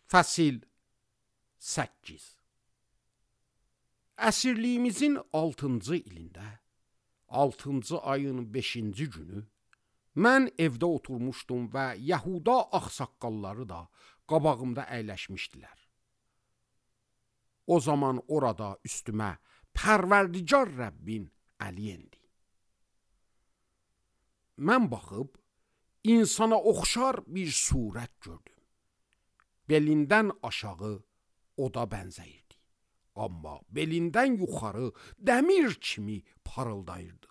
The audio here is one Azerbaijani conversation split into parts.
Fəsil 8. Əsirliyimizin 6-cı ilində, 6-cı ayın 5-ci günü mən evdə oturmuşdum və Yəhuda ağsaqqalları da qabağımda əyləşmişdilər. O zaman orada üstümə Pərverdigar Rəbbin əli endi. Mən baxıb, insana oxşar bir surət gördüm. Belindən aşağı oda bənzəyirdi. Amma belindən yuxarı dəmir kimi parıldayırdı.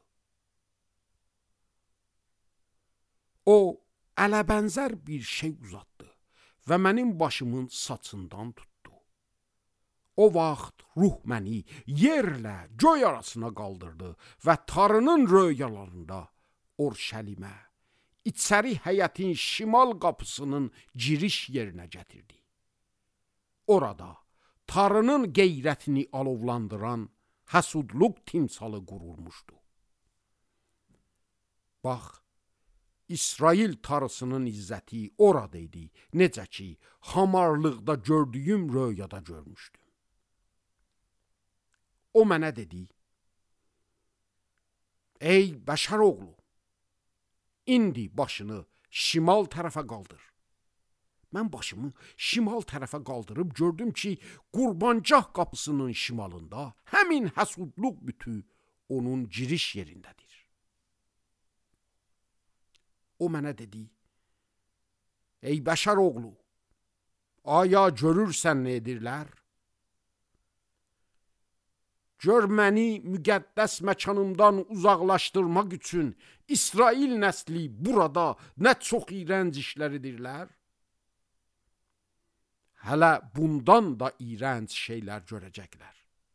O, ələbənzər bir şey uzatdı və mənim başımın saçından tutdu. O vaxt ruh məni yerlə göy arasına qaldırdı və Tanrının röyalarında Orşəlimə, içəri həyətin şimal qapısının giriş yerinə gətirdi. Orada Tanrının qeyrətini alovlandıran həsudluq timsalı qurulmuşdu. Bax, İsrail Tanrısının izzəti orada idi, necə ki, hamarlıqda gördüyüm röyada görmüşdüm. O mənə dedi, ey bəşər oğlu, indi başını şimal tərəfə qaldır. Mən başımı şimal tərəfə qaldırıb gördüm ki, Qurbancah qapısının şimalında həmin həsudluq bütü onun giriş yerindədir. O mənə dedi, ey bəşər oğlu, aya görürsən nə edirlər? Gör məni müqəddəs məkanımdan uzaqlaşdırmaq üçün İsrail nəsli burada nə çox iyrənc işlər edirlər? Hələ bundan da iyrənc şeylər görəcəklər.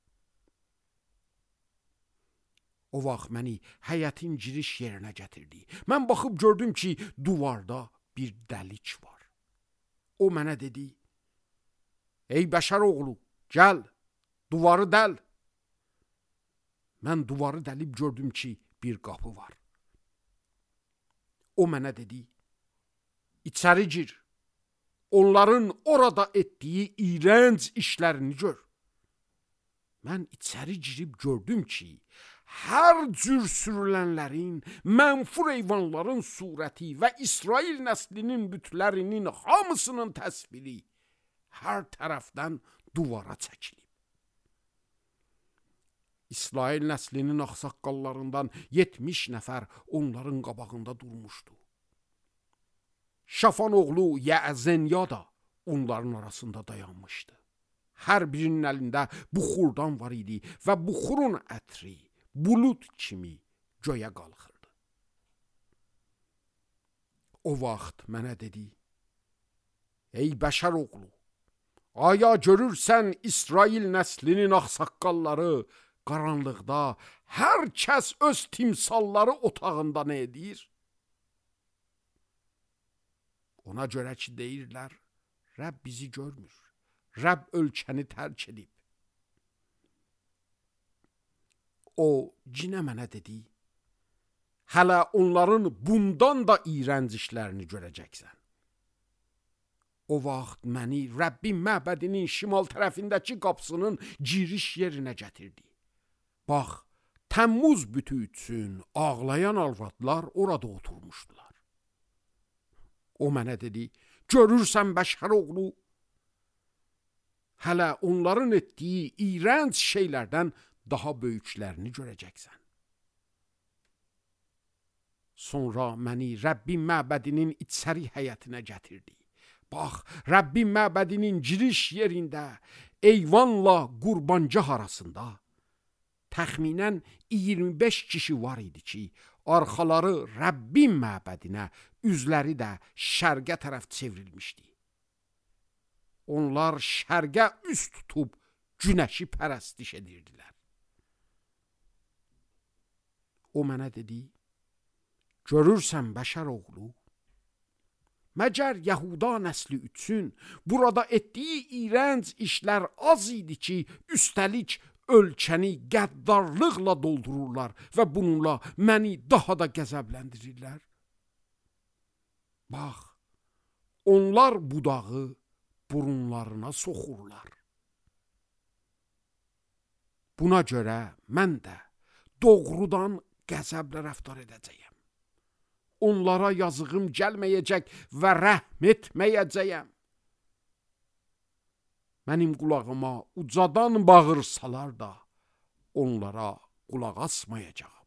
O vaxt məni həyətin giriş yerinə gətirdi. Mən baxıb gördüm ki, duvarda bir dəlik var. O mənə dedi, ey bəşər oğlu, gəl, duvarı dəl. Mən duvarı dəlib gördüm ki, bir qapı var. O mənə dedi, içəri gir, onların orada etdiyi iyrənc işlərini gör. Mən içəri girib gördüm ki, hər cür sürülənlərin, mənfur heyvanların surəti və İsrail nəslinin bütlərinin hamısının təsviri hər tərəfdən duvara çəkilib. İsrail nəslinin ağsaqqallarından 70 nəfər onların qabağında durmuşdu. Şafan oğlu Yəəzenya da onların arasında dayanmışdı. Hər birinin əlində buxurdan var idi və buxurun ətri bulut kimi göyə qalxırdı. O vaxt mənə dedi, ey bəşər oğlu, aya görürsən İsrail nəslinin ağsaqqalları qaranlıqda hər kəs öz timsalları otağında nə edir? Ona görə ki, deyirlər, Rəbb bizi görmür, Rəbb ölkəni tərk edib. O, cinə mənə dedi, hələ onların bundan da iyrənc işlərini görəcəksən. O vaxt məni Rəbbin məbədinin şimal tərəfindəki qapısının giriş yerinə gətirdi. Bax, Təmmuz bütü üçün ağlayan arvadlar orada oturmuşdular. O mənə dedi, görürsən bəşər oğlu, hələ onların etdiyi iyrənc şeylərdən daha böyüklərini görəcəksən. Sonra məni Rəbbin məbədinin içəri həyətinə gətirdi. Bax, Rəbbin məbədinin giriş yerində eyvanla Qurbancah arasında təxminən 25 kişi var idi ki, arxaları Rəbbin məbədinə, üzləri də şərqə tərəf çevrilmişdi. Onlar şərqə üst tutub günəşi pərəstiş edirdilər. O mənə dedi, görürsən bəşər oğlu, məgər Yəhuda nəsli üçün burada etdiyi iyrənc işlər az idi ki, üstəlik ölkəni qəddarlıqla doldururlar və bununla məni daha da qəzəbləndirirlər. Bax, onlar budağı burunlarına soxurlar. Buna görə mən də doğrudan qəzəblə rəftar edəcəyəm. Onlara yazığım gəlməyəcək və rəhm etməyəcəyəm. Mənim qulağıma ucadan bağırsalar da onlara qulaq asmayacağam.